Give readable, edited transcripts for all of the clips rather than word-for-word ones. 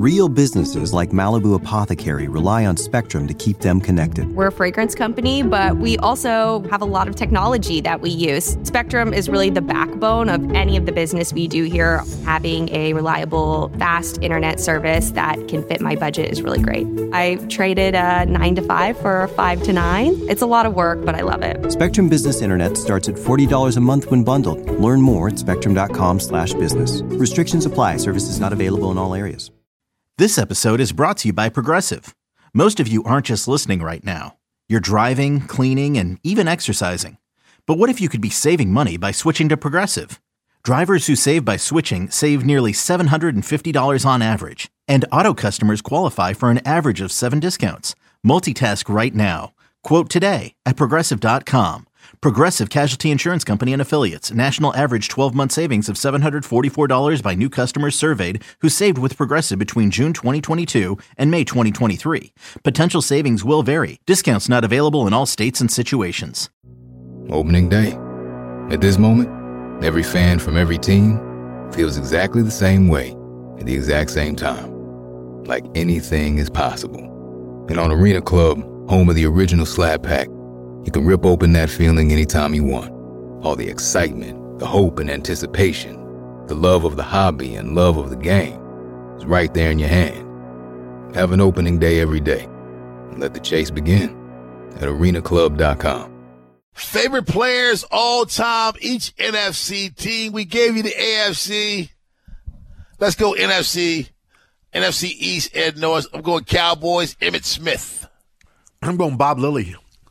Real businesses like Malibu Apothecary rely on Spectrum to keep them connected. We're a fragrance company, but we also have a lot of technology that we use. Spectrum is really the backbone of any of the business we do here. Having a reliable, fast internet service that can fit my budget is really great. I traded a 9 to 5 for a 5 to 9. It's a lot of work, but I love it. Spectrum Business Internet starts at $40 a month when bundled. Learn more at spectrum.com/business. Restrictions apply. Services not available in all areas. This episode is brought to you by Progressive. Most of you aren't just listening right now. You're driving, cleaning, and even exercising. But what if you could be saving money by switching to Progressive? Drivers who save by switching save nearly $750 on average. And auto customers qualify for an average of 7 discounts. Multitask right now. Quote today at Progressive.com. Progressive Casualty Insurance Company and Affiliates. National average 12-month savings of $744 by new customers surveyed who saved with Progressive between June 2022 and May 2023. Potential savings will vary. Discounts not available in all states and situations. Opening day. At this moment, every fan from every team feels exactly the same way at the exact same time. Like anything is possible. And on Arena Club, home of the original Slab Pack, you can rip open that feeling anytime you want. All the excitement, the hope and anticipation, the love of the hobby and love of the game is right there in your hand. Have an opening day every day and let the chase begin at arenaclub.com. Favorite players all time, each NFC team. We gave you the AFC. Let's go NFC. NFC East, Ed Norris. I'm going Cowboys, Emmitt Smith. I'm going Bob Lilly.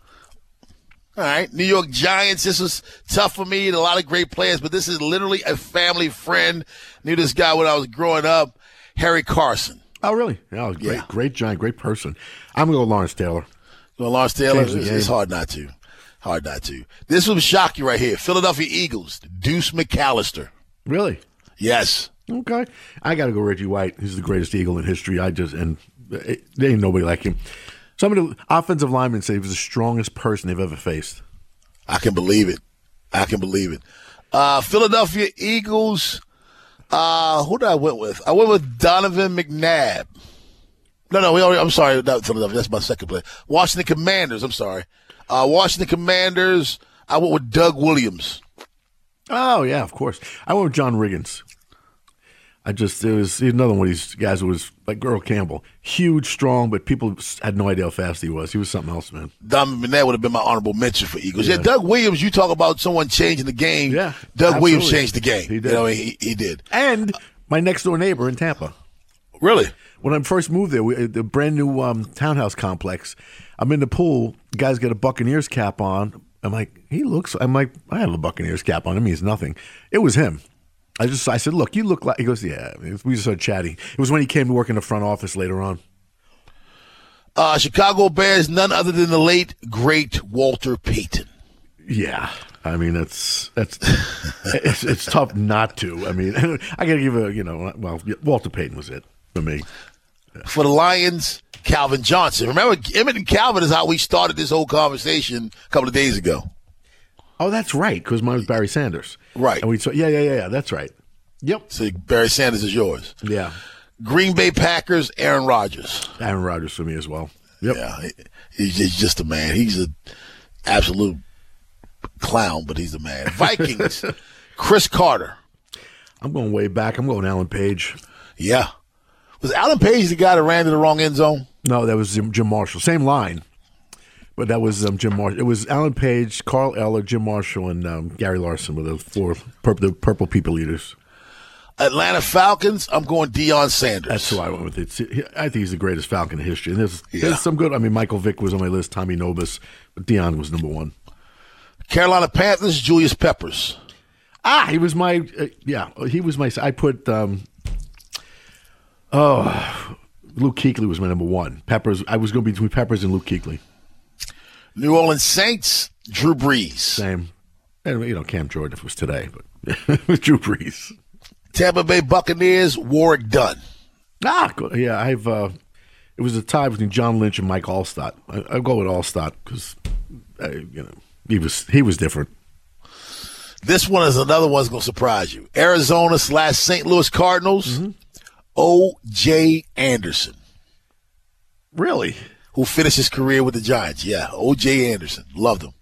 All right. New York Giants. This was tough for me. A lot of great players, but this is literally a family friend. Knew this guy when I was growing up. Harry Carson. Oh, really? Yeah, great Giant, great person. I'm going to go Lawrence Taylor. Well, Lawrence Taylor, it's hard not to. Hard not to. This will shock you right here. Philadelphia Eagles, Deuce McAllister. Really? Yes. Okay. I got to go Reggie White. He's the greatest Eagle in history. There ain't nobody like him. Some of the offensive linemen say he was the strongest person they've ever faced. I can believe it. Philadelphia Eagles, who did I went with? I went with Donovan McNabb. I'm sorry, not Philadelphia. That's my second play. Washington Commanders, I'm sorry. Washington Commanders, I went with Doug Williams. Oh, yeah, of course. I went with John Riggins. He's another one of these guys who was like Earl Campbell. Huge, strong, but people had no idea how fast he was. He was something else, man. Donovan McNabb would have been my honorable mention for Eagles. Yeah, Doug Williams, you talk about someone changing the game. Yeah, Doug Williams changed the game. He did. He did. And my next-door neighbor in Tampa. Really? When I first moved there, the brand-new townhouse complex, I'm in the pool. The guy's got a Buccaneers cap on. I have a Buccaneers cap on. It means nothing. It was him. I said, look, you look like, he goes, yeah. We just started chatting. It was when he came to work in the front office later on. Chicago Bears, none other than the late, great Walter Payton. Yeah. I mean, it's tough not to. I mean, I got to give Walter Payton was it for me. For the Lions, Calvin Johnson. Remember, Emmett and Calvin is how we started this whole conversation a couple of days ago. Oh, that's right, because mine was Barry Sanders. Right. And yeah, that's right. Yep. So Barry Sanders is yours. Yeah. Green Bay Packers, Aaron Rodgers. Aaron Rodgers for me as well. Yep. Yeah, he's just a man. He's an absolute clown, but he's a man. Vikings, Chris Carter. I'm going way back. I'm going Alan Page. Yeah. Was Alan Page the guy that ran to the wrong end zone? No, that was Jim Marshall. Same line. But that was Jim Marshall. It was Alan Page, Carl Eller, Jim Marshall, and Gary Larson were the four purple people eaters. Atlanta Falcons, I'm going Deion Sanders. That's who I went with. I think he's the greatest Falcon in history. And there's some good. I mean, Michael Vick was on my list, Tommy Nobis, but Deion was number one. Carolina Panthers, Julius Peppers. He was my he was my. I put Luke Kuechly was my number one. Peppers. I was going to be between Peppers and Luke Kuechly. New Orleans Saints, Drew Brees. Same. And, Cam Jordan if it was today, but Drew Brees. Tampa Bay Buccaneers, Warwick Dunn. Yeah, it was a tie between John Lynch and Mike Allstott. I'll go with Allstott because, he was different. This one is another one's going to surprise you. Arizona / St. Louis Cardinals, O.J. Anderson. Really? Who finished his career with the Giants. Yeah, O.J. Anderson. Loved him.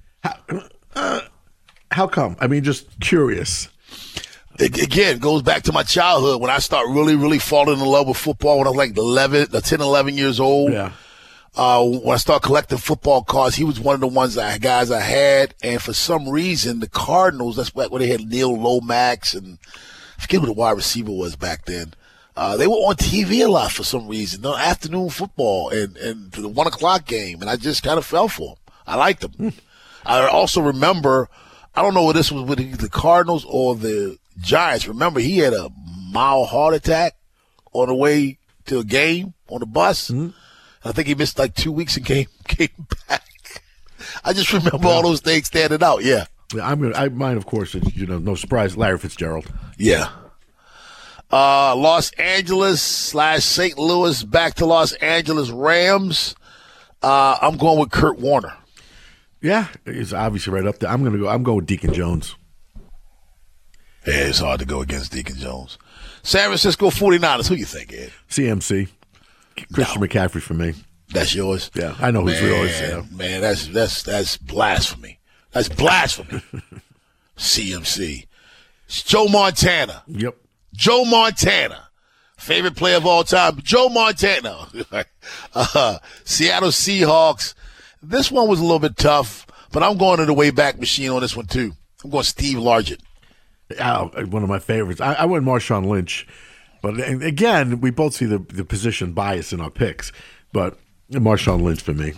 How come? I mean, just curious. Again, goes back to my childhood when I started really falling in love with football when I was like 10, 11 years old. Yeah. When I started collecting football cards, he was one of the guys I had. And for some reason, the Cardinals, that's where they had Neil Lomax and I forget who the wide receiver was back then. They were on TV a lot for some reason, the afternoon football and the 1 o'clock game. And I just kind of fell for them. I liked them. I also remember, I don't know if this was with the Cardinals or the Giants. Remember, he had a mild heart attack on the way to a game on the bus. Mm-hmm. I think he missed like 2 weeks and came back. I just remember all those things standing out. Yeah. Mine, of course, is, no surprise, Larry Fitzgerald. Yeah. Los Angeles / St. Louis back to Los Angeles Rams. I'm going with Kurt Warner. Yeah, he's obviously right up there. I'm going with Deacon Jones. Yeah, it's hard to go against Deacon Jones. San Francisco 49ers. Who you think, Ed? CMC. Christian McCaffrey for me. That's yours? Yeah, I know who's yours. Yeah. Man, that's blasphemy. That's blasphemy. CMC. It's Joe Montana. Yep. Joe Montana. Favorite player of all time. Joe Montana. Seattle Seahawks. This one was a little bit tough, but I'm going to the way back machine on this one too. I'm going Steve Largent. One of my favorites. I went Marshawn Lynch. But again, we both see the position bias in our picks. But Marshawn Lynch for me.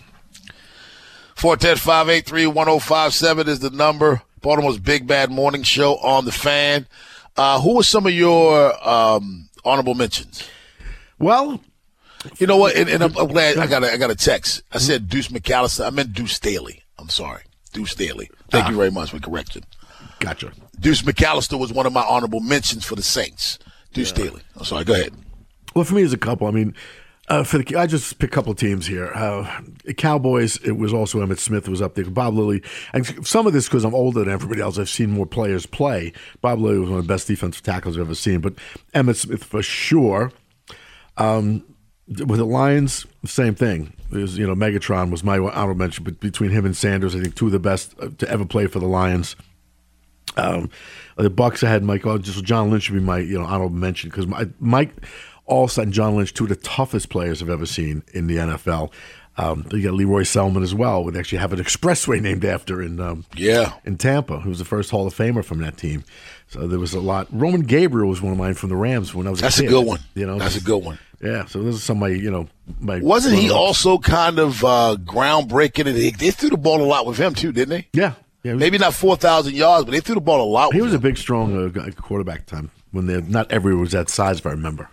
410-583-1057 is the number. Baltimore's Big Bad Morning Show on the Fan. Who are some of your honorable mentions? Well, you know what? And I'm glad I got a text. I said Deuce McAllister. I meant Deuce Staley. I'm sorry, Deuce Staley. Thank you very much for correction. Gotcha. Deuce McAllister was one of my honorable mentions for the Saints. Deuce Staley. I'm sorry. Go ahead. Well, for me, there's a couple. I mean, I just pick a couple of teams here. Cowboys, it was also Emmitt Smith was up there. Bob Lilly. And some of this because I'm older than everybody else. I've seen more players play. Bob Lilly was one of the best defensive tackles I've ever seen. But Emmitt Smith for sure. With the Lions, same thing. There's, Megatron was my honorable mention. But between him and Sanders, I think two of the best to ever play for the Lions. The Bucks, I had John Lynch would be my honorable mention because Mike Alstott and John Lynch, two of the toughest players I've ever seen in the NFL. You got Leroy Selman as well. They actually have an expressway named after in Tampa, who was the first Hall of Famer from that team. So there was a lot. Roman Gabriel was one of mine from the Rams when I was a kid. That's a good one. That's a good one. Yeah, so those are some of my Wasn't he also kind of groundbreaking? And they threw the ball a lot with him too, didn't they? Yeah. Maybe not 4,000 yards, but they threw the ball a lot. He was a big, strong quarterback at the time when not everyone was that size, if I remember.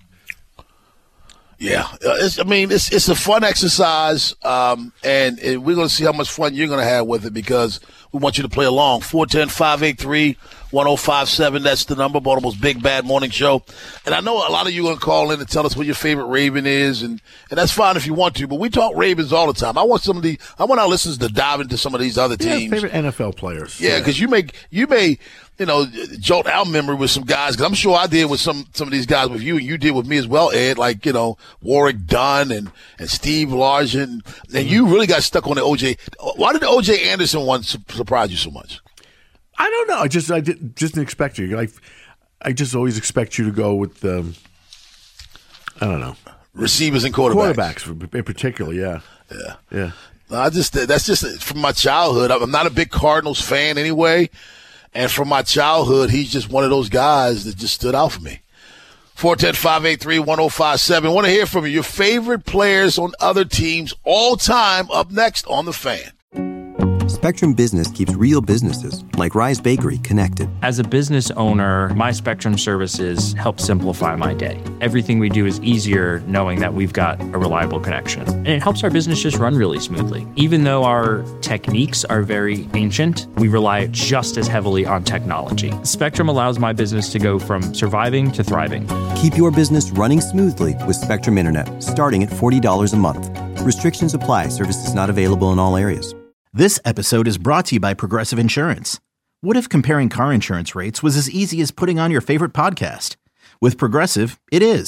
Yeah, it's a fun exercise, and we're going to see how much fun you're going to have with it because we want you to play along. 410-583-1057, that's the number, Baltimore's Big Bad Morning Show. And I know a lot of you are going to call in and tell us what your favorite Raven is, and that's fine if you want to, but we talk Ravens all the time. I want our listeners to dive into some of these other teams. Favorite NFL players. Yeah, because you may jolt our memory with some guys, because I'm sure I did with some of these guys with you, and you did with me as well, Ed, like, Warwick Dunn and Steve Largent, and you really got stuck on the O.J. Why did the O.J. Anderson one surprise you so much? I don't know. I didn't expect you. I just always expect you to go with, I don't know. Receivers and quarterbacks. Quarterbacks in particular, yeah. Yeah. No, that's just from my childhood. I'm not a big Cardinals fan anyway. And from my childhood, he's just one of those guys that just stood out for me. 410-583-1057. Want to hear from you. Your favorite players on other teams all time up next on The Fan. Spectrum Business keeps real businesses, like Rise Bakery, connected. As a business owner, my Spectrum services help simplify my day. Everything we do is easier knowing that we've got a reliable connection. And it helps our business just run really smoothly. Even though our techniques are very ancient, we rely just as heavily on technology. Spectrum allows my business to go from surviving to thriving. Keep your business running smoothly with Spectrum Internet, starting at $40 a month. Restrictions apply. Services not available in all areas. This episode is brought to you by Progressive Insurance. What if comparing car insurance rates was as easy as putting on your favorite podcast? With Progressive, it is.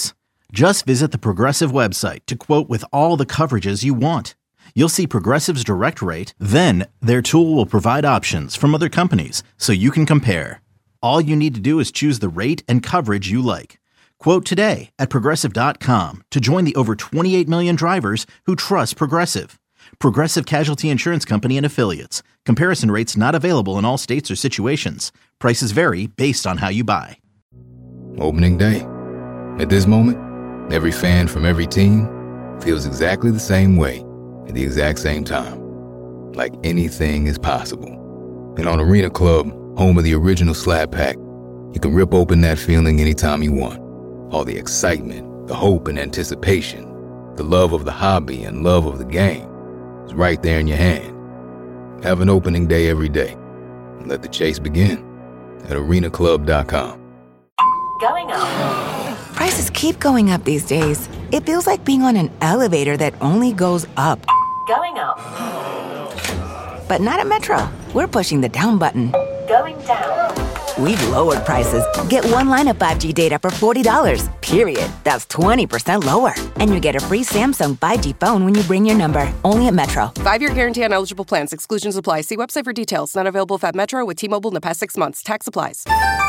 Just visit the Progressive website to quote with all the coverages you want. You'll see Progressive's direct rate, then their tool will provide options from other companies so you can compare. All you need to do is choose the rate and coverage you like. Quote today at Progressive.com to join the over 28 million drivers who trust Progressive. Progressive Casualty Insurance Company and Affiliates. Comparison rates not available in all states or situations. Prices vary based on how you buy. Opening day. At this moment, every fan from every team feels exactly the same way at the exact same time. Like anything is possible. And on Arena Club, home of the original Slab Pack, you can rip open that feeling anytime you want. All the excitement, the hope and anticipation, the love of the hobby and love of the game is right there in your hand. Have an opening day every day. And let the chase begin at arenaclub.com. Going up. Prices keep going up these days. It feels like being on an elevator that only goes up. Going up. But not at Metro. We're pushing the down button. Going down. We've lowered prices. Get one line of 5G data for $40, period. That's 20% lower. And you get a free Samsung 5G phone when you bring your number. Only at Metro. 5-year guarantee on eligible plans. Exclusions apply. See website for details. Not available if at Metro with T-Mobile in the past 6 months. Tax applies.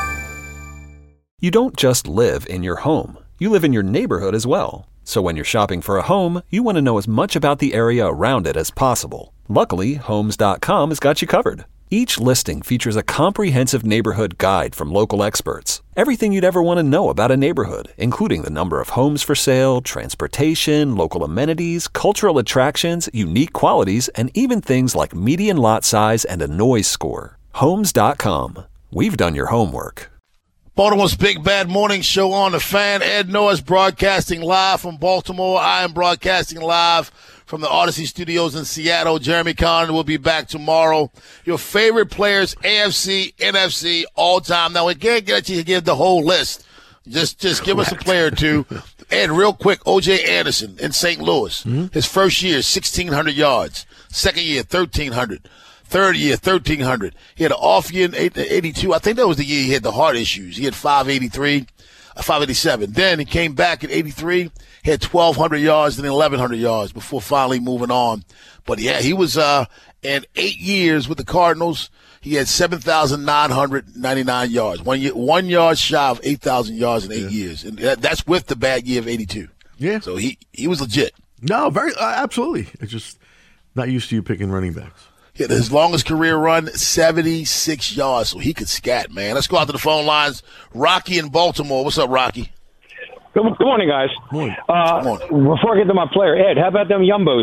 You don't just live in your home. You live in your neighborhood as well. So when you're shopping for a home, you want to know as much about the area around it as possible. Luckily, Homes.com has got you covered. Each listing features a comprehensive neighborhood guide from local experts. Everything you'd ever want to know about a neighborhood, including the number of homes for sale, transportation, local amenities, cultural attractions, unique qualities, and even things like median lot size and a noise score. Homes.com. We've done your homework. Baltimore's Big Bad Morning Show on the Fan. Ed Norris broadcasting live from Baltimore. I am broadcasting live from the Odyssey Studios in Seattle. Jeremy Conn will be back tomorrow. Your favorite players, AFC, NFC, all time. Now, we can't get you to give the whole list. Just give us a player or two. Ed, real quick, O.J. Anderson in St. Louis. His first year, 1,600 yards. Second year, 1,300. Third year, 1,300. He had an off year in 82. I think that was the year he had the heart issues. He had 583, 587. Then he came back in 83. He had 1,200 yards and then 1,100 yards before finally moving on. But yeah, he was in 8 years with the Cardinals. He had 7,999 yards. 1 yard shy of 8,000 yards in 8 years. And that's with the bad year of 82. Yeah. So he was legit. No, very absolutely. It's just not used to you picking running backs. He had his longest career run, 76 yards, so he could scat, man. Let's go out to the phone lines. Rocky in Baltimore. What's up, Rocky? Good morning, guys. Morning. Before I get to my player, Ed, how about them Yumbos?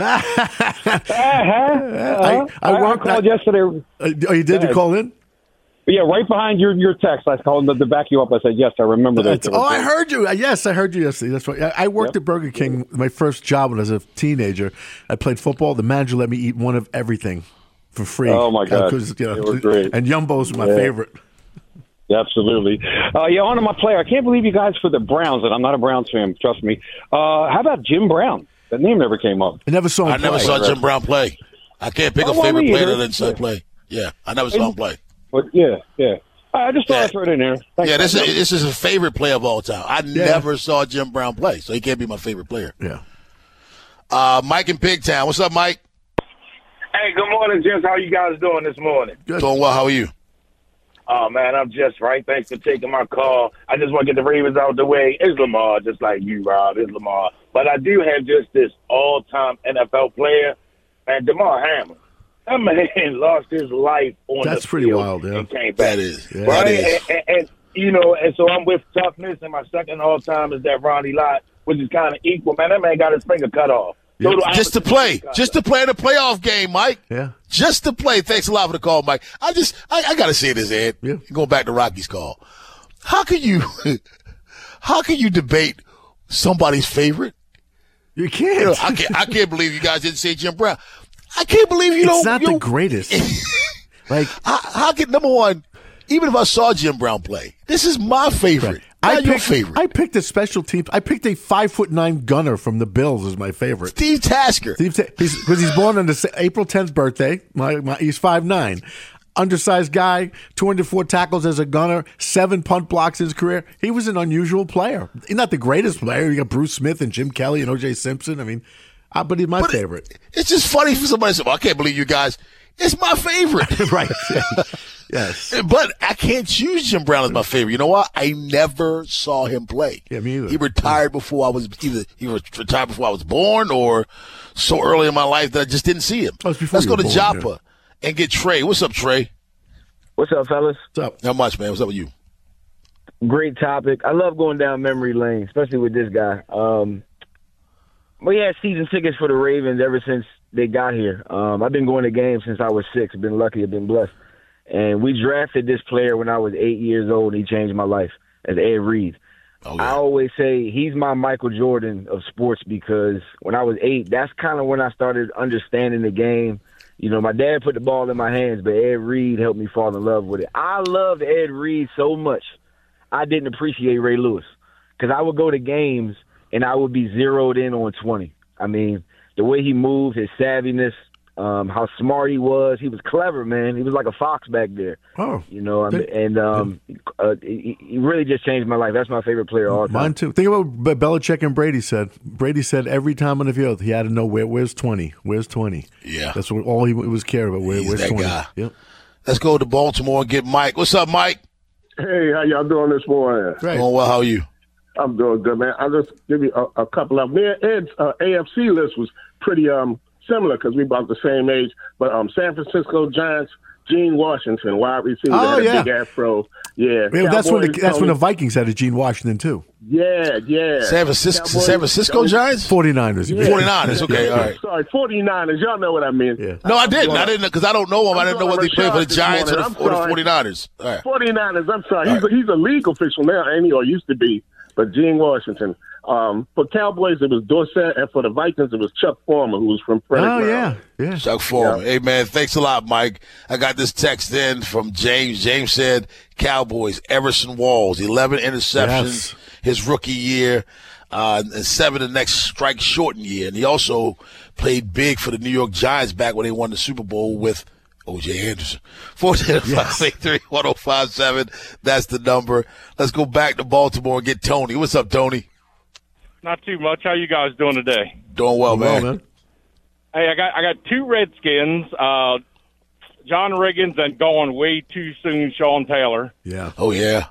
I called yesterday. Oh, you did? You call in? Yeah, right behind your text. I called to back you up. I said, yes, I remember that. I heard you. Yes, I heard you yesterday. That's right. I worked at Burger King. My first job when I was a teenager. I played football. The manager let me eat one of everything for free. Oh, my God. They were great. And Yumbos were my favorite. Absolutely. On to my player. I can't believe you guys for the Browns, and I'm not a Browns fan, trust me. How about Jim Brown? That name never came up. I never saw him play. I never saw Jim Brown play. I can't pick a favorite player that didn't play. Yeah, I never saw him play. But yeah. I just thought I'd throw it in there. Thanks. Yeah, this is his favorite player of all time. I never saw Jim Brown play, so he can't be my favorite player. Yeah. Mike in Pigtown. What's up, Mike? Hey, good morning, gents. How you guys doing this morning? Good. Doing well. How are you? Oh, man, I'm just right. Thanks for taking my call. I just want to get the Ravens out of the way. It's Lamar, just like you, Rob. It's Lamar. But I do have just this all-time NFL player, and DeMar Hamlin. That man lost his life on That's the pretty field wild, yeah. and came back. That is. Yeah. Right? That is. And so I'm with toughness, and my second all-time is that Ronnie Lott, which is kind of equal. Man, that man got his finger cut off. Yeah. Just to play in the playoff game, Mike. Yeah. Just to play. Thanks a lot for the call, Mike. I got to say this, Ed. Yeah. Going back to Rocky's call. How can you debate somebody's favorite? You can't. I can't believe you guys didn't say Jim Brown. I can't believe you don't. It's not the greatest. Like, how can, number one, even if I saw Jim Brown play, this is my favorite. Your favorite. I picked a special team. I picked a 5'9" gunner from the Bills as my favorite. Steve Tasker. Because he's born on April 10th birthday. He's 5'9". undersized guy, 204 tackles as a gunner, 7 punt blocks in his career. He was an unusual player. He's not the greatest player. You got Bruce Smith and Jim Kelly and O.J. Simpson. I mean, but he's my favorite. It's just funny for somebody to say, well, I can't believe you guys. It's my favorite. Right. Yes. But I can't choose Jim Brown as my favorite. You know what? I never saw him play. Yeah, me either. He retired before I was retired before I was born, or so early in my life that I just didn't see him. Let's go to Joppa and get Trey. What's up, Trey? What's up, fellas? What's up? Not much, man. What's up with you? Great topic. I love going down memory lane, especially with this guy. We had season tickets for the Ravens ever since they got here. I've been going to games since I was 6. I've been lucky. I've been blessed. And we drafted this player when I was 8 years old, and he changed my life, as Ed Reed. Oh, yeah. I always say he's my Michael Jordan of sports because when I was 8, that's kind of when I started understanding the game. You know, my dad put the ball in my hands, but Ed Reed helped me fall in love with it. I loved Ed Reed so much, I didn't appreciate Ray Lewis because I would go to games and I would be zeroed in on 20. I mean, the way he moved, his savviness, how smart he was clever, man. He was like a fox back there. Oh, you know, he really just changed my life. That's my favorite player all time. Mine too. Think about what Belichick and Brady said. Brady said every time on the field he had to know where's 20. Where's 20? Yeah, that's what all he was cared about. Where's that 20? Guy. Yep. Let's go to Baltimore and get Mike. What's up, Mike? Hey, how y'all doing this morning? Great. Doing well. How are you? I'm doing good, man. I'll just give you a couple of me and Ed's AFC list was pretty similar because we about the same age. But San Francisco Giants, Gene Washington, wide receiver, had a big afro. Yeah, that's when the Vikings had a Gene Washington too. Yeah. San Francisco Giants? 49ers. Yeah. 49ers, okay, all right. Sorry, 49ers. Y'all know what I mean. Yeah. No, I didn't because I don't know him. I didn't know whether he played for the Giants or the 49ers. All right. 49ers, I'm sorry. He's a league official now, and he used to be. But Gene Washington. For Cowboys, it was Dorsett, and for the Vikings, it was Chuck Foreman, who was from Frederick. Yeah. Chuck Foreman. Yeah. Hey, man, thanks a lot, Mike. I got this text in from James. James said, Cowboys, Everson Walls, 11 interceptions his rookie year, and 7 the next strike shortened year. And he also played big for the New York Giants back when they won the Super Bowl with O.J. Anderson. 410-583-1057. That's the number. Let's go back to Baltimore and get Tony. What's up, Tony? Not too much. How you guys doing today? Doing well, man. Hey, I got 2 Redskins, John Riggins, and going way too soon, Sean Taylor. Yeah. Oh yeah.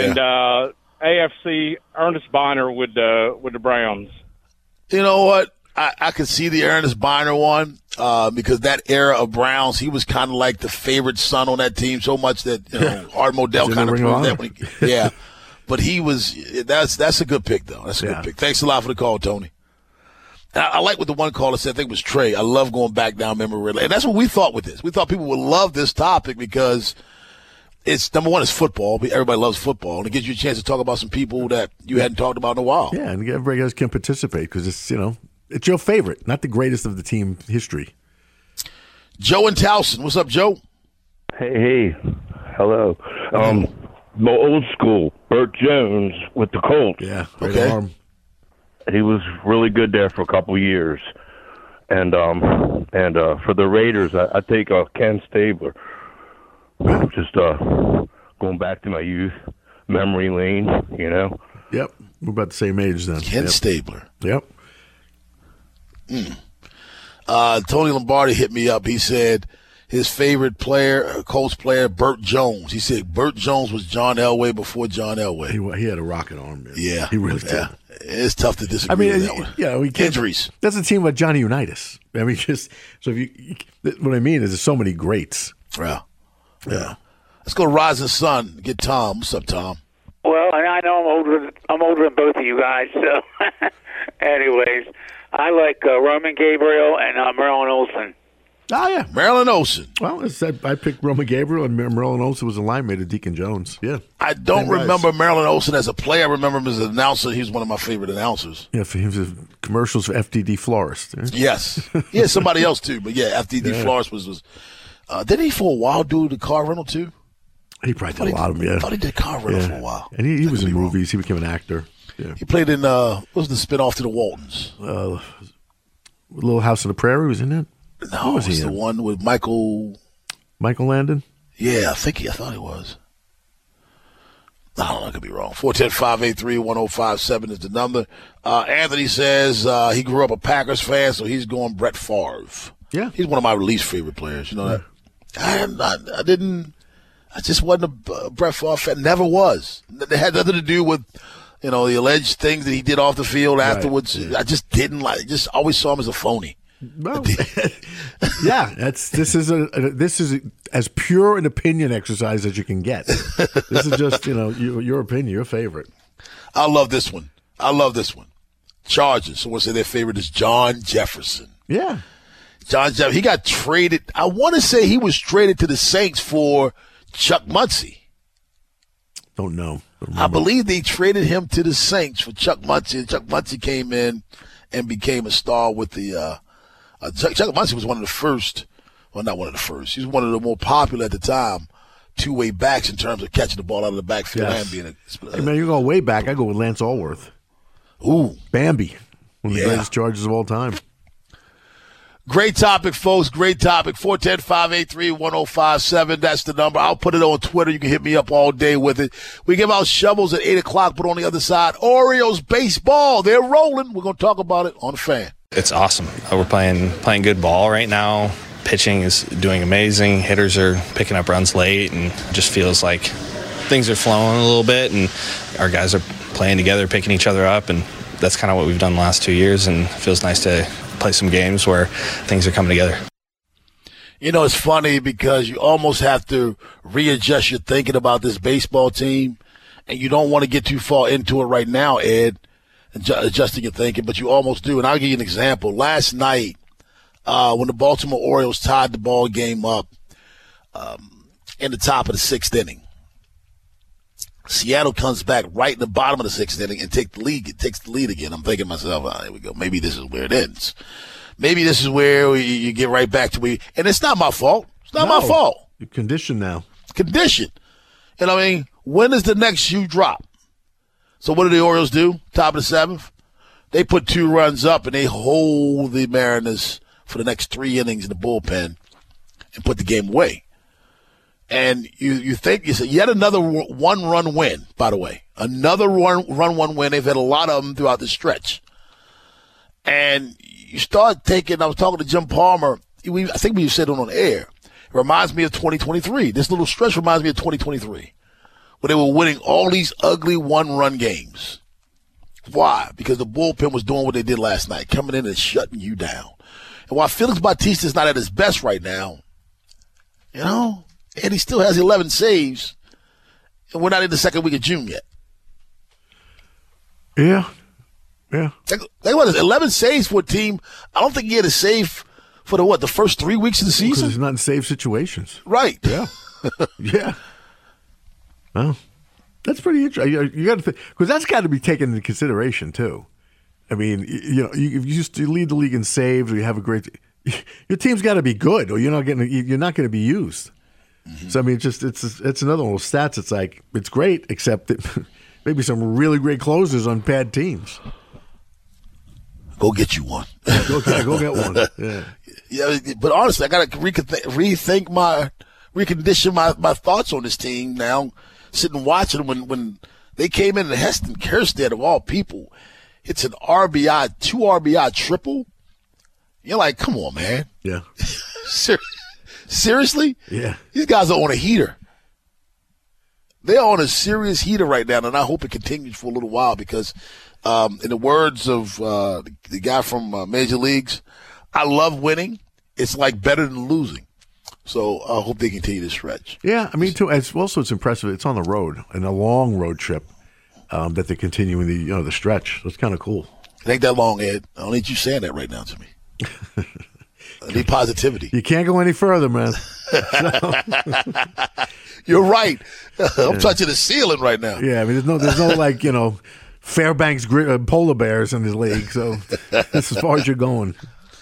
AFC Ernest Biner with the Browns. You know what? I could see the Ernest Biner one because that era of Browns, he was kind of like the favorite son on that team so much that Art Modell kind of proved that. Yeah. But he was – that's a good pick, though. That's a good pick. Thanks a lot for the call, Tony. And I like what the one caller said. I think it was Trey. I love going back down memory lane. And that's what we thought with this. We thought people would love this topic because it's – number one, it's football. Everybody loves football. And it gives you a chance to talk about some people that you hadn't talked about in a while. Yeah, and everybody else can participate because it's, it's your favorite, not the greatest of the team history. Joe in Towson. What's up, Joe? Hey. Hello. More old school, Burt Jones with the Colts. Yeah, great arm. He was really good there for a couple of years. And for the Raiders, I take Ken Stabler. Just going back to my youth, memory lane, Yep, we're about the same age then. Ken Stabler. Yep. Tony Lombardi hit me up. He said his favorite player, Colts player, Burt Jones. He said Burt Jones was John Elway before John Elway. He had a rocket arm, man. Yeah. He really did. It's tough to disagree with that one. Injuries. That's a team with Johnny Unitas. I mean, what I mean is there's so many greats. Yeah. Let's go to Rising Sun. Get Tom. What's up, Tom? Well, I know I'm older than both of you guys. So, anyways, I like Roman Gabriel and Merlin Olsen. Oh, yeah. Marilyn Olsen. Well, I picked Roman Gabriel, and Marilyn Olsen was a line mate of Deacon Jones. Yeah. I don't remember Marilyn Olsen as a player. I remember him as an announcer. He was one of my favorite announcers. Yeah, he was commercials for FDD Florist. Right? Yes. Yeah, somebody else, too. But, yeah, FDD Florist was didn't he for a while do the car rental, too? He probably did a lot of them, yeah. I thought he did car rental for a while. And he was in movies. He became an actor. Yeah. He played in, what was the spinoff to the Waltons? Little House on the Prairie was in it? No, it was the one with Michael Landon? Yeah, I thought he was. I don't know, I could be wrong. 410-583-1057 is the number. Anthony says he grew up a Packers fan, so he's going Brett Favre. Yeah. He's one of my least favorite players. You know that? I just wasn't a Brett Favre fan. Never was. It had nothing to do with, the alleged things that he did off the field afterwards. Right. Yeah. I just didn't like. Just always saw him as a phony. Well, yeah, this is as pure an opinion exercise as you can get. This is just your opinion, your favorite. I love this one. Chargers. Someone said their favorite is John Jefferson. Yeah, John Jefferson. He got traded. I want to say he was traded to the Saints for Chuck Muncie. Don't know. I believe they traded him to the Saints for Chuck Muncie, and Chuck Muncie came in and became a star with the. Chuck Muncie was one of the first. Well, not one of the first. He was one of the more popular at the time two-way backs in terms of catching the ball out of the backfield and being a. Hey man, you go way back. I go with Lance Allworth. Ooh, Bambi, one of the greatest Chargers of all time. Great topic, folks. Great topic. 410-583-1057. That's the number. I'll put it on Twitter. You can hit me up all day with it. We give out shovels at 8 o'clock, but on the other side, Orioles baseball. They're rolling. We're going to talk about it on the Fan. It's awesome. We're playing good ball right now. Pitching is doing amazing. Hitters are picking up runs late, and it just feels like things are flowing a little bit, and our guys are playing together, picking each other up, and that's kind of what we've done the last 2 years, and it feels nice to play some games where things are coming together. It's funny because you almost have to readjust your thinking about this baseball team, and you don't want to get too far into it right now, Ed, adjusting your thinking, but you almost do. And I'll give you an example. Last night, when the Baltimore Orioles tied the ball game up in the top of the sixth inning, Seattle comes back right in the bottom of the sixth inning and takes the lead again. I'm thinking to myself, here we go. Maybe this is where it ends. Maybe this is where you get right back to where and it's not my fault. It's not my fault. You're conditioned now. Conditioned. And when does the next shoe drop? So what do the Orioles do? Top of the seventh? They put 2 runs up and they hold the Mariners for the next 3 innings in the bullpen and put the game away. And you think you say yet another 1-run win, by the way. Another one win. They've had a lot of them throughout the stretch. And you start taking, I was talking to Jim Palmer. I think we said it on air. It reminds me of 2023. This little stretch reminds me of 2023. Where they were winning all these ugly 1-run games. Why? Because the bullpen was doing what they did last night, coming in and shutting you down. And while Felix Bautista is not at his best right now, and he still has 11 saves, and we're not in the second week of June yet. Yeah. Think about this, 11 saves for a team. I don't think he had a save for the first 3 weeks of the season? Because he's not in save situations. Right. Yeah. Yeah. Well, that's pretty interesting. You got to think, because that's got to be taken into consideration too. I mean, if you lead the league in saves, or you have a great, your team's got to be good, or you're not going to be used. Mm-hmm. So I mean, it's another one of those stats. It's like it's great, except that maybe some really great closers on bad teams. Go get you one. Go get one. Yeah, but honestly, I got to recondition my thoughts on this team now. Sitting watching when they came in and Heston Kjerstad, of all people, it's an two RBI triple. You're like, come on, man. Yeah. Seriously? Yeah. These guys are on a heater. They're on a serious heater right now, and I hope it continues for a little while because, in the words of the guy from Major Leagues, I love winning. It's like better than losing. So I hope they continue to stretch. Yeah, I mean, too. It's impressive. It's on the road, and a long road trip that they're continuing the stretch. So it's kind of cool. It ain't that long, Ed. I don't need you saying that right now to me. I need positivity. You can't go any further, man. You're right. I'm touching the ceiling right now. Yeah, I mean, there's no like Fairbanks polar bears in this league. So that's as far as you're going.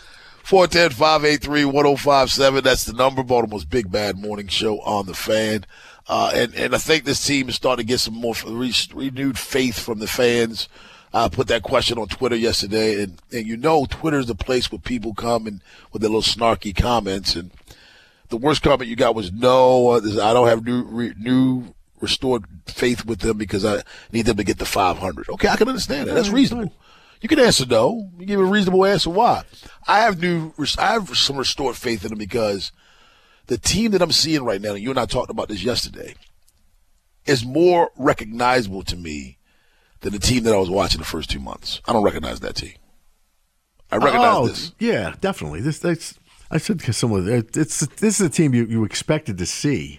410-583-1057. That's the number. Baltimore's Big Bad Morning Show on the Fan. And I think this team is starting to get some more renewed faith from the fans. I put that question on Twitter yesterday, and Twitter is the place where people come and with their little snarky comments. And the worst comment you got was no. I don't have new restored faith with them because I need them to get to 500. Okay, I can understand that. That's reasonable. You can answer no. You give a reasonable answer why. I have some restored faith in them because the team that I'm seeing right now, and you and I talked about this yesterday, is more recognizable to me than the team that I was watching the first 2 months. I don't recognize that team. I recognize this. Yeah, definitely. I said similar. This is a team you expected to see.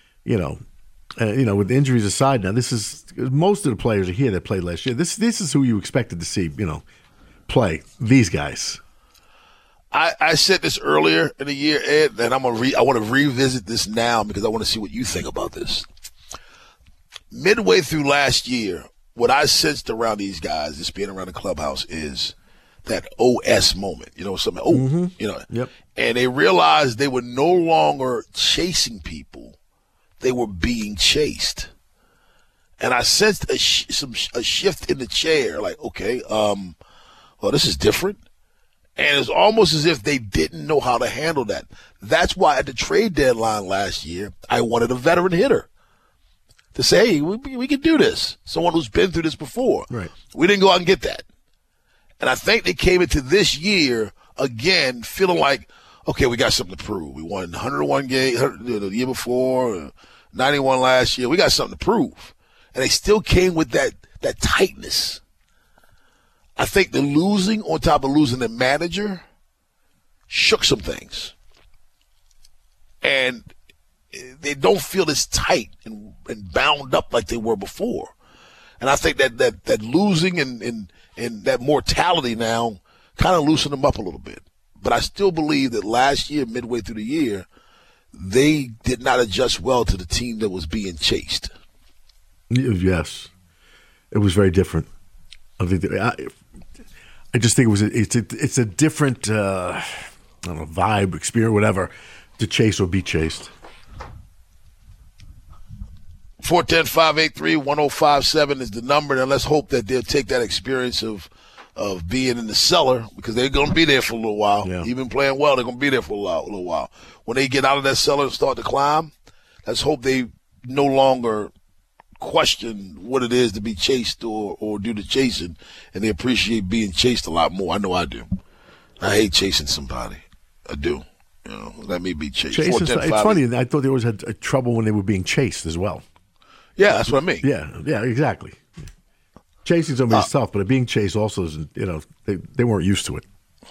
With injuries aside, now this is most of the players are here that played last year. This is who you expected to see. Play these guys. I said this earlier in the year, Ed, and I want to revisit this now because I want to see what you think about this. Midway through last year, what I sensed around these guys, just being around the clubhouse, is that OS moment. Yep. And they realized they were no longer chasing people. They were being chased. And I sensed a shift in the chair, like, okay, well, this is different. And it's almost as if they didn't know how to handle that. That's why at the trade deadline last year, I wanted a veteran hitter to say, hey, we can do this. Someone who's been through this before. Right. We didn't go out and get that. And I think they came into this year, again, feeling like, okay, we got something to prove. We won 101 games the year before, 91 last year. We got something to prove. And they still came with that tightness. I think the losing, on top of losing the manager, shook some things. And they don't feel as tight and bound up like they were before. And I think that losing and that mortality now kind of loosened them up a little bit. But I still believe that last year, midway through the year, they did not adjust well to the team that was being chased. Yes. It was very different. I just think it's a different vibe, experience, whatever, to chase or be chased. 410-583-1057 is the number, and let's hope that they'll take that experience of being in the cellar, because they're going to be there for a little while. Yeah. Even playing well, they're going to be there for a little while. When they get out of that cellar and start to climb, let's hope they no longer question what it is to be chased or do the chasing, and they appreciate being chased a lot more. I know I do. I hate chasing somebody. I do. Let me be chased. It's funny. I thought they always had trouble when they were being chased as well. Yeah, that's what I mean. Yeah, exactly. Chasing somebody's tough, but being chased also isn't, they weren't used to it.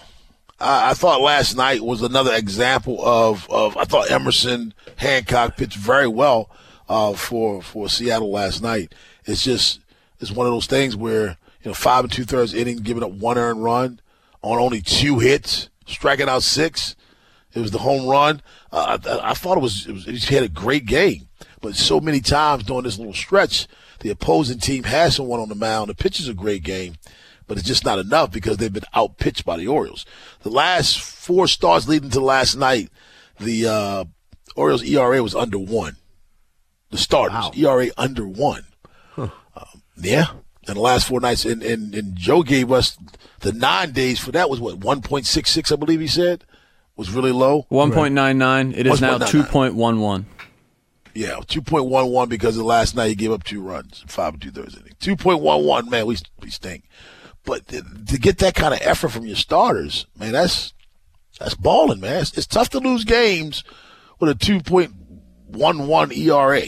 I thought last night was another example of I thought Emerson Hancock pitched very well for Seattle last night. It's one of those things where, 5 2/3 innings, giving up 1 earned run on only 2 hits, striking out 6. It was the home run. I thought he had a great game. But so many times during this little stretch, the opposing team has someone on the mound. The pitch is a great game, but it's just not enough because they've been outpitched by the Orioles. The last 4 starts leading to last night, the Orioles' ERA was under 1. The starters, ERA under 1. Huh. Yeah. And the last 4 nights, and Joe gave us the 9 days for that was 1.66, I believe he said, was really low. 1.99. It is now 2.11. Yeah, 2.11 because of last night he gave up 2 runs, 5 2/3 innings. 2.11, man, we stink. But to get that kind of effort from your starters, man, that's balling, man. It's tough to lose games with a 2.11 ERA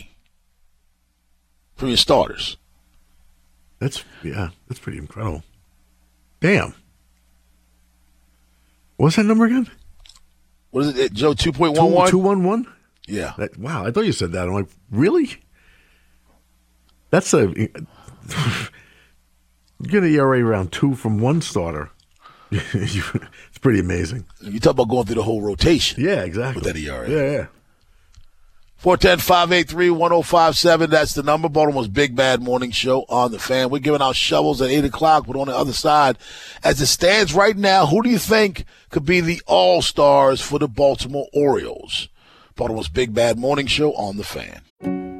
from your starters. That's pretty incredible. Damn. What's that number again? What is it, Joe? 2.11? 2.11? Yeah. Wow, I thought you said that. I'm like, really? That's you get an ERA around 2 from 1 starter. It's pretty amazing. You talk about going through the whole rotation. Yeah, exactly. With that ERA. Yeah. 410-583-1057. That's the number. Baltimore's Big Bad Morning Show on the Fan. We're giving out shovels at 8 o'clock, but on the other side, as it stands right now, who do you think could be the all-stars for the Baltimore Orioles? Baltimore's Big Bad Morning Show on the Fan.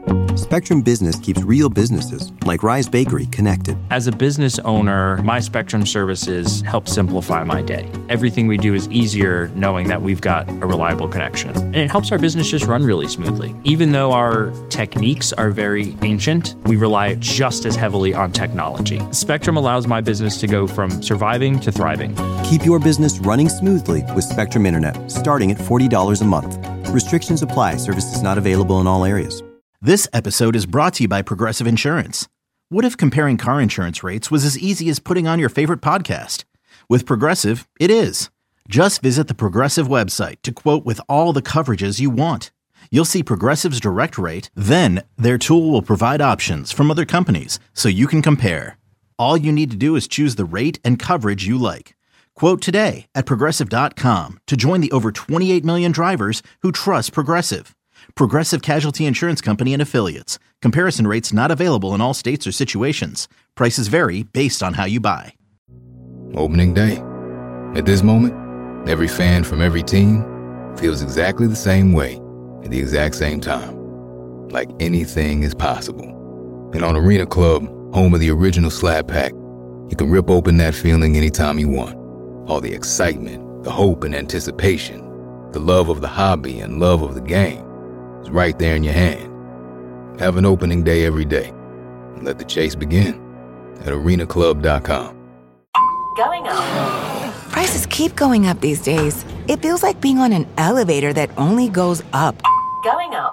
Spectrum Business keeps real businesses, like Rise Bakery, connected. As a business owner, my Spectrum services help simplify my day. Everything we do is easier knowing that we've got a reliable connection. And it helps our business just run really smoothly. Even though our techniques are very ancient, we rely just as heavily on technology. Spectrum allows my business to go from surviving to thriving. Keep your business running smoothly with Spectrum Internet, starting at $40 a month. Restrictions apply. Services not available in all areas. This episode is brought to you by Progressive Insurance. What if comparing car insurance rates was as easy as putting on your favorite podcast? With Progressive, it is. Just visit the Progressive website to quote with all the coverages you want. You'll see Progressive's direct rate, then their tool will provide options from other companies so you can compare. All you need to do is choose the rate and coverage you like. Quote today at Progressive.com to join the over 28 million drivers who trust Progressive. Progressive Casualty Insurance Company and Affiliates. Comparison rates not available in all states or situations. Prices vary based on how you buy. Opening day. At this moment, every fan from every team feels exactly the same way at the exact same time. Like anything is possible. And on Arena Club, home of the original Slab Pack, you can rip open that feeling anytime you want. All the excitement, the hope and anticipation, the love of the hobby and love of the game is right there in your hand. Have an opening day every day. And let the chase begin at arenaclub.com. Going up. Prices keep going up these days. It feels like being on an elevator that only goes up. Going up.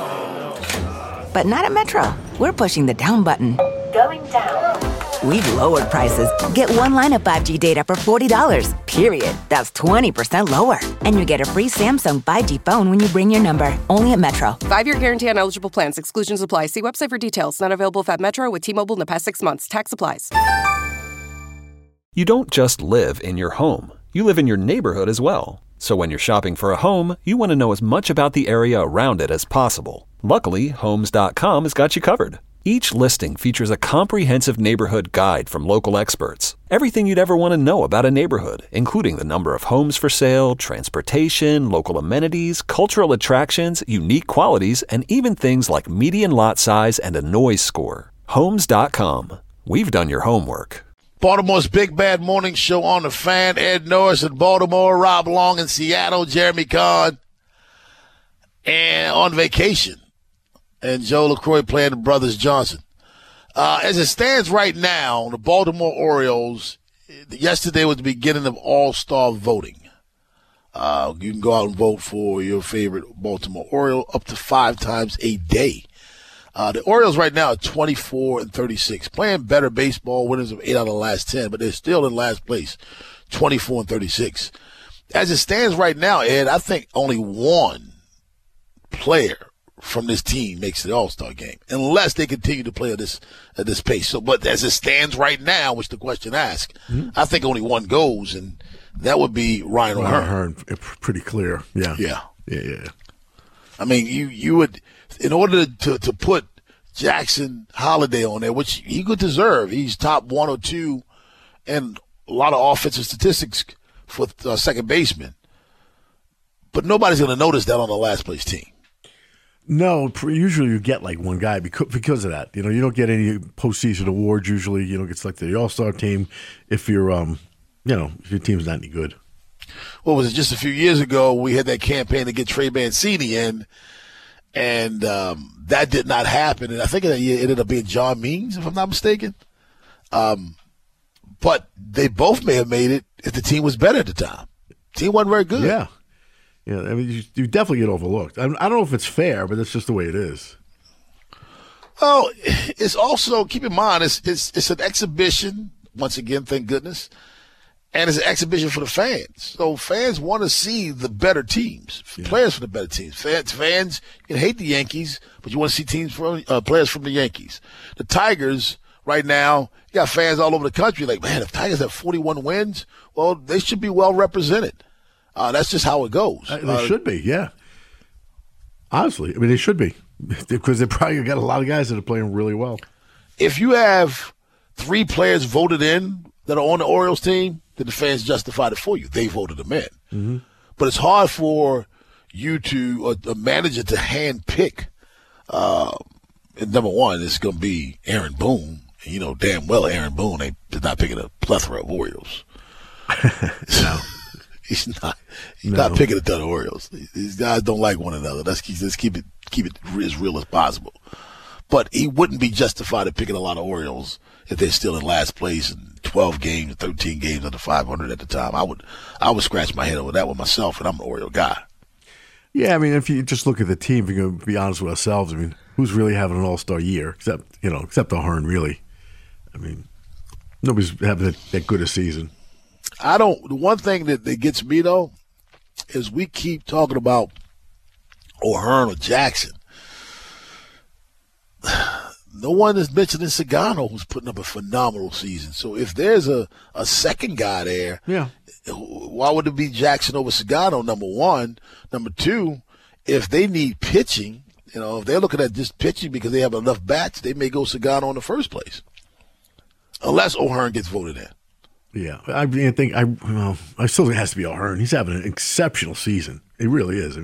But not at Metro. We're pushing the down button. Going down. We've lowered prices. Get one line of 5G data for $40, period. That's 20% lower. And you get a free Samsung 5G phone when you bring your number. Only at Metro. 5-year guarantee on eligible plans. Exclusions apply. See website for details. Not available if at Metro with T-Mobile in the past 6 months. Tax applies. You don't just live in your home. You live in your neighborhood as well. So when you're shopping for a home, you want to know as much about the area around it as possible. Luckily, Homes.com has got you covered. Each listing features a comprehensive neighborhood guide from local experts. Everything you'd ever want to know about a neighborhood, including the number of homes for sale, transportation, local amenities, cultural attractions, unique qualities, and even things like median lot size and a noise score. Homes.com. We've done your homework. Baltimore's Big Bad Morning Show on the Fan. Ed Norris in Baltimore, Rob Long in Seattle, Jeremy Kahn and on vacation. And Joe LaCroix playing the Brothers Johnson. As it stands right now, the Baltimore Orioles, yesterday was the beginning of all-star voting. You can go out and vote for your favorite Baltimore Oriole up to 5 times a day. The Orioles right now are 24-36, playing better baseball, winners of 8 out of the last 10, but they're still in last place, 24-36. As it stands right now, Ed, I think only one player from this team makes the All-Star game, unless they continue to play at this pace. So, but as it stands right now, which the question asked, I think only one goes, and that would be Ryan O'Hearn. Pretty clear, yeah. Yeah. I mean, you would, in order to put Jackson Holiday on there, which he could deserve, he's top 1 or 2 and a lot of offensive statistics for second baseman. But nobody's going to notice that on the last place team. No, usually you get like one guy because of that. You know, you don't get any postseason awards usually. You don't get selected to the All-Star team if you're, if your team's not any good. What was it? Just a few years ago, we had that campaign to get Trey Mancini in, and that did not happen. And I think that year it ended up being John Means, if I'm not mistaken. But they both may have made it if the team was better at the time. The team wasn't very good. Yeah. Yeah, I mean, you definitely get overlooked. I don't know if it's fair, but that's just the way it is. Well, it's also, keep in mind, it's an exhibition, once again, thank goodness, and it's an exhibition for the fans. So fans want to see the better teams, players from the better teams. Fans, you can hate the Yankees, but you want to see players from the Yankees. The Tigers, right now, you got fans all over the country like, man, if Tigers have 41 wins, well, they should be well represented. That's just how it goes. They should be, yeah. Honestly, I mean, they should be because they probably got a lot of guys that are playing really well. If you have 3 players voted in that are on the Orioles team, then the fans justified it for you. They voted them in. Mm-hmm. But it's hard for you a manager to hand pick number one, it's going to be Aaron Boone. And you know damn well Aaron Boone is not picking a plethora of Orioles. No. He's not picking a ton of Orioles. These guys don't like one another. Let's keep it as real as possible. But he wouldn't be justified in picking a lot of Orioles if they're still in last place in 12 games, 13 games under 500 at the time. I would scratch my head over that one myself, and I'm an Oriole guy. Yeah, I mean, if you just look at the team, if you're going to be honest with ourselves, I mean, who's really having an all-star year except O'Hearn, really? I mean, nobody's having that good a season. The one thing that gets me, though, is we keep talking about O'Hearn or Jackson. No one is mentioning Sagano, who's putting up a phenomenal season. So if there's a second guy there, why would it be Jackson over Sagano, number one? Number two, if they need pitching, if they're looking at just pitching because they have enough bats, they may go Sagano in the first place. Unless O'Hearn gets voted in. Yeah, I think I still think it has to be O'Hearn. He's having an exceptional season. He really is.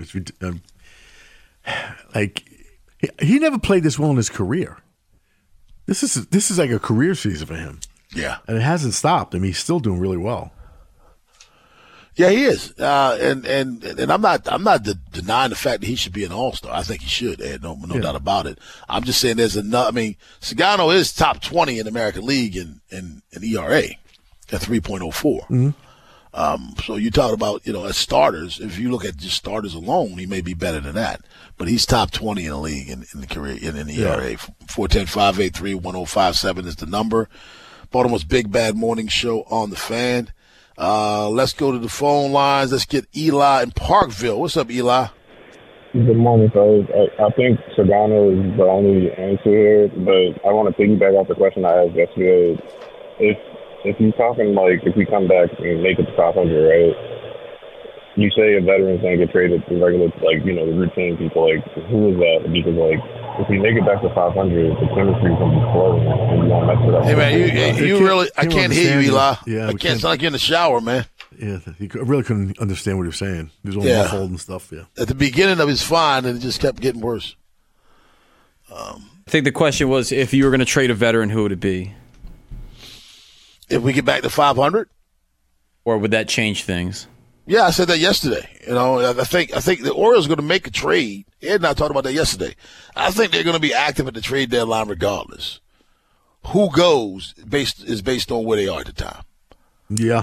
He never played this well in his career. This is like a career season for him. Yeah, and it hasn't stopped. I mean, he's still doing really well. Yeah, he is. And I'm not denying the fact that he should be an all-star. I think he should. No doubt about it. I'm just saying there's enough. I mean, Sagano is top 20 in the American League in ERA at 3.04. Mm-hmm. So you talk about, as starters, if you look at just starters alone, he may be better than that. But he's top 20 in the league in the career, in the ERA. 410-583-1057 is the number. Baltimore's Big Bad Morning Show on the Fan. Let's go to the phone lines. Let's get Eli in Parkville. What's up, Eli? Good morning, fellas. I think Sagano is the only answer here, but I want to piggyback off the question I asked yesterday. If you're talking if we come back and make it to 500, right? You say a veteran's going to get traded to regular, the routine people. Who is that? Because if we make it back to 500, the chemistry's going to be flowing, and you don't mess it up. Hey man, you really? I can't hear you, Eli. Yeah, I can't sound like you're in the shower, man. Yeah, he really couldn't understand what he was saying. He was all muffled and stuff. Yeah. At the beginning of his fine, and it just kept getting worse. I think the question was, if you were going to trade a veteran, who would it be? If we get back to 500, or would that change things? Yeah, I said that yesterday. I think the Orioles are going to make a trade. Ed and I talked about that yesterday. I think they're going to be active at the trade deadline regardless. Who goes is based on where they are at the time. Yeah.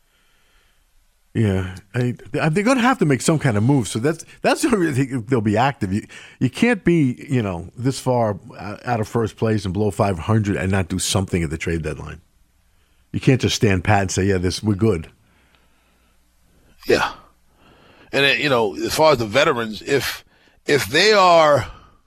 Yeah. They're going to have to make some kind of move. So that's where they'll be active. You can't be, this far out of first place and below 500 and not do something at the trade deadline. You can't just stand pat and say, we're good. Yeah. And, as far as the veterans, if they are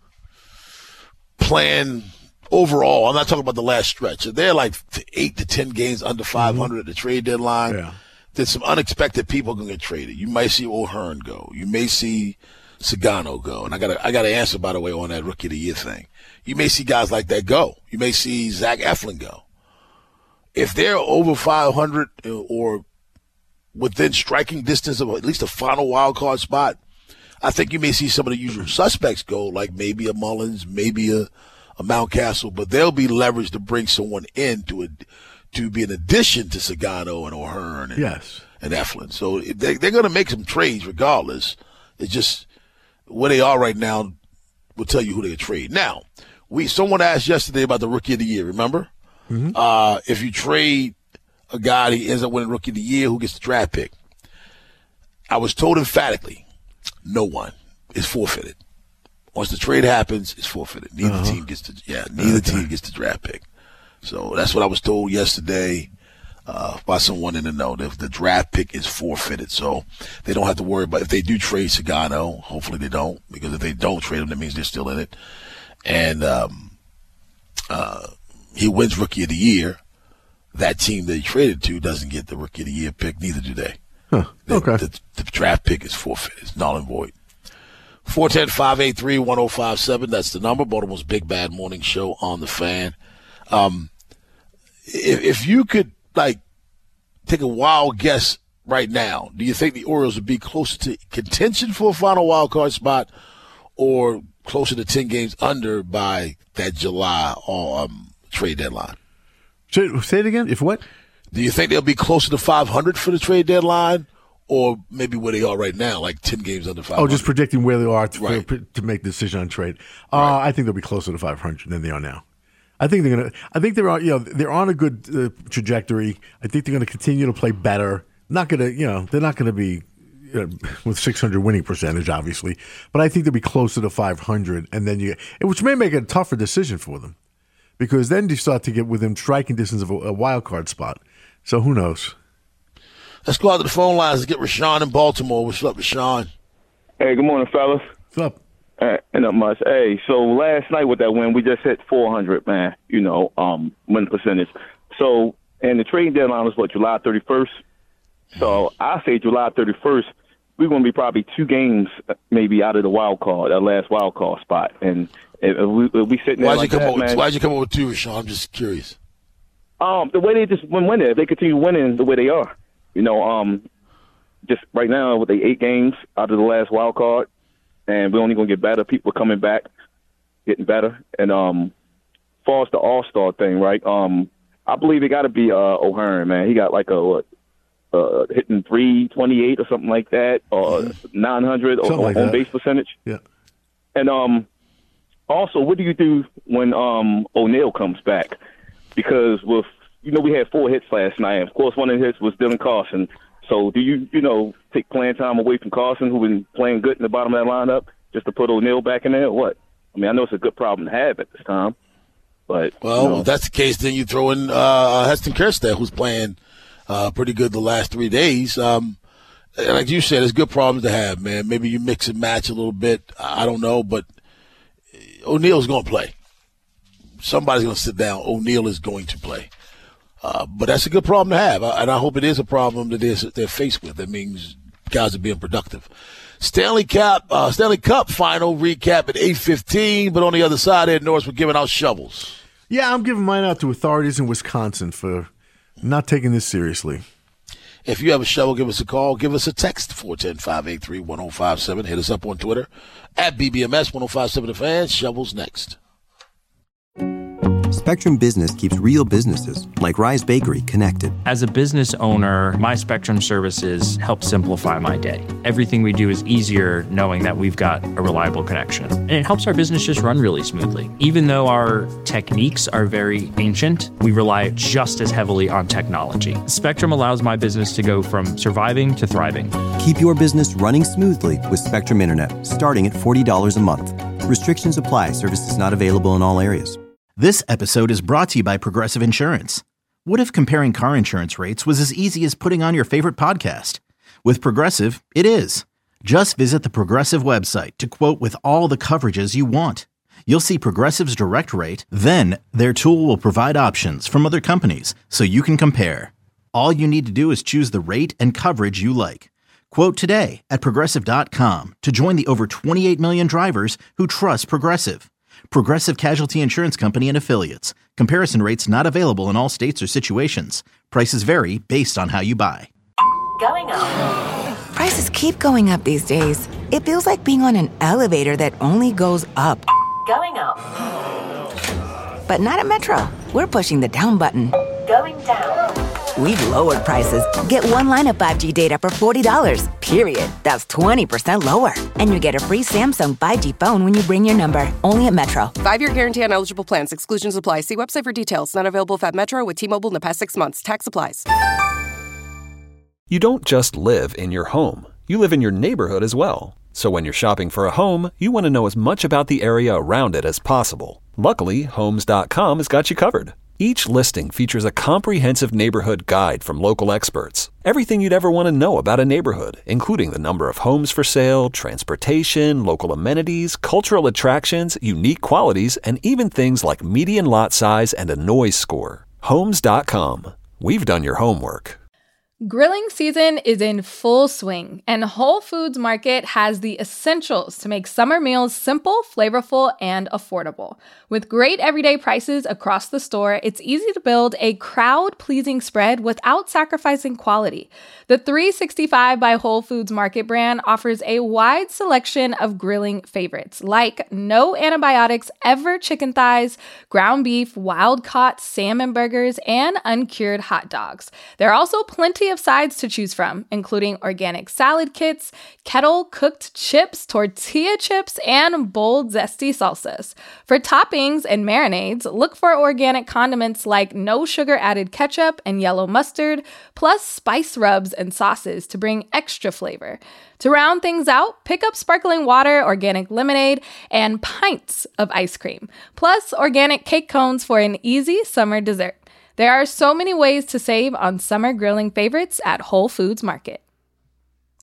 playing overall, I'm not talking about the last stretch, if they're 8 to 10 games under 500 at the trade deadline, then some unexpected people are going to get traded. You might see O'Hearn go. You may see Sagano go. And I got an answer, by the way, on that Rookie of the Year thing. You may see guys like that go. You may see Zach Eflin go. If they're over 500 or within striking distance of at least a final wild card spot, I think you may see some of the usual suspects go, like maybe a Mullins, maybe a Mountcastle, but they'll be leveraged to bring someone in to be an addition to Sagano and O'Hearn and Eflin. So they're going to make some trades regardless. It's just where they are right now will tell you who they trade. Now, someone asked yesterday about the Rookie of the Year, remember? Mm-hmm. If you trade a guy that ends up winning Rookie of the Year, who gets the draft pick? I was told emphatically, no one is forfeited. Once the trade happens, it's forfeited. Neither team gets team gets the draft pick. So that's what I was told yesterday by someone in the know. The draft pick is forfeited, so they don't have to worry about if they do trade Sagano. Hopefully they don't, because if they don't trade him, that means they're still in it. And he wins Rookie of the Year. That team that he traded to doesn't get the Rookie of the Year pick. Neither do they. Huh. Okay. The draft pick is forfeited. It's null and void. 410-583-1057. That's the number. Baltimore's Big Bad Morning Show on the Fan. If you could take a wild guess right now, do you think the Orioles would be closer to contention for a final wild card spot, or closer to 10 games under by that July trade deadline? Say it again. If what? Do you think they'll be closer to 500 for the trade deadline, or maybe where they are right now, like 10 games under 500? Oh, just predicting where they are to make the decision on trade. I think they'll be closer to 500 than they are now. I think they're gonna. I think they're on. They're on a good trajectory. I think they're going to continue to play better. Not gonna. They're not going to be with 600 winning percentage, obviously, but I think they'll be closer to 500, and then which may make it a tougher decision for them, because then you start to get within striking distance of a wild card spot. So who knows? Let's go out to the phone lines and get Rashawn in Baltimore. What's up, Rashawn? Hey, good morning, fellas. What's up? Not much. Hey, so last night with that win, we just hit 400, man, win percentage. So, and the trade deadline was, July 31st? So I say July 31st, we're going to be probably 2 games maybe out of the wild card, that last wild card spot. And if we sitting there Why'd you come up with 2, Rashawn? I'm just curious. The way they just win it, if they continue winning the way they are, just right now with the 8 games out of the last wild card, and we're only gonna get better. People are coming back, getting better, and far as the All-Star thing, right? I believe it got to be O'Hearn, man. He got like hitting 328 or something like that, or 900 on base percentage. Yeah, and also, what do you do when O'Neal comes back? Because we had 4 hits last night. And of course, one of the hits was Dylan Carson. So do you take playing time away from Carson, who's been playing good in the bottom of that lineup, just to put O'Neal back in there, or what? I mean, I know it's a good problem to have at this time. But if that's the case, then you throw in Heston Kjerstad, who's playing pretty good the last 3 days. Like you said, it's good problems to have, man. Maybe you mix and match a little bit. I don't know, but O'Neal's going to play. Somebody's going to sit down. O'Neal is going to play. But that's a good problem to have, and I hope it is a problem that they're faced with. That means guys are being productive. Stanley Cup final recap at 8:15, but on the other side, Ed Norris, we're giving out shovels. Yeah, I'm giving mine out to authorities in Wisconsin for not taking this seriously. If you have a shovel, give us a call. Give us a text, 410-583-1057. Hit us up on Twitter, at BBMS1057 The Fan. Shovels next. Spectrum Business keeps real businesses, like Rise Bakery, connected. As a business owner, my Spectrum services help simplify my day. Everything we do is easier knowing that we've got a reliable connection. And it helps our business just run really smoothly. Even though our techniques are very ancient, we rely just as heavily on technology. Spectrum allows my business to go from surviving to thriving. Keep your business running smoothly with Spectrum Internet, starting at $40 a month. Restrictions apply. Services not available in all areas. This episode is brought to you by Progressive Insurance. What if comparing car insurance rates was as easy as putting on your favorite podcast? With Progressive, it is. Just visit the Progressive website to quote with all the coverages you want. You'll see Progressive's direct rate, then their tool will provide options from other companies so you can compare. All you need to do is choose the rate and coverage you like. Quote today at Progressive.com to join the over 28 million drivers who trust Progressive. Progressive Casualty Insurance Company and Affiliates. Comparison rates not available in all states or situations. Prices vary based on how you buy. Going up. Prices keep going up these days. It feels like being on an elevator that only goes up. Going up. But not at Metro. We're pushing the down button. Going down. We've lowered prices. Get one line of 5G data for $40, period. That's 20% lower. And you get a free Samsung 5G phone when you bring your number. Only at Metro. 5-year guarantee on eligible plans. Exclusions apply. See website for details. Not available at Metro with T-Mobile in the past 6 months. Tax applies. You don't just live in your home. You live in your neighborhood as well. So when you're shopping for a home, you want to know as much about the area around it as possible. Luckily, Homes.com has got you covered. Each listing features a comprehensive neighborhood guide from local experts. Everything you'd ever want to know about a neighborhood, including the number of homes for sale, transportation, local amenities, cultural attractions, unique qualities, and even things like median lot size and a noise score. Homes.com. We've done your homework. Grilling season is in full swing, and Whole Foods Market has the essentials to make summer meals simple, flavorful, and affordable. With great everyday prices across the store, it's easy to build a crowd-pleasing spread without sacrificing quality. The 365 by Whole Foods Market brand offers a wide selection of grilling favorites, like no antibiotics ever chicken thighs, ground beef, wild-caught salmon burgers, and uncured hot dogs. There are also plenty of sides to choose from, including organic salad kits, kettle-cooked chips, tortilla chips, and bold, zesty salsas. For toppings and marinades, look for organic condiments like no sugar-added ketchup and yellow mustard, plus spice rubs and sauces to bring extra flavor. To round things out, pick up sparkling water, organic lemonade, and pints of ice cream, plus organic cake cones for an easy summer dessert. There are so many ways to save on summer grilling favorites at Whole Foods Market.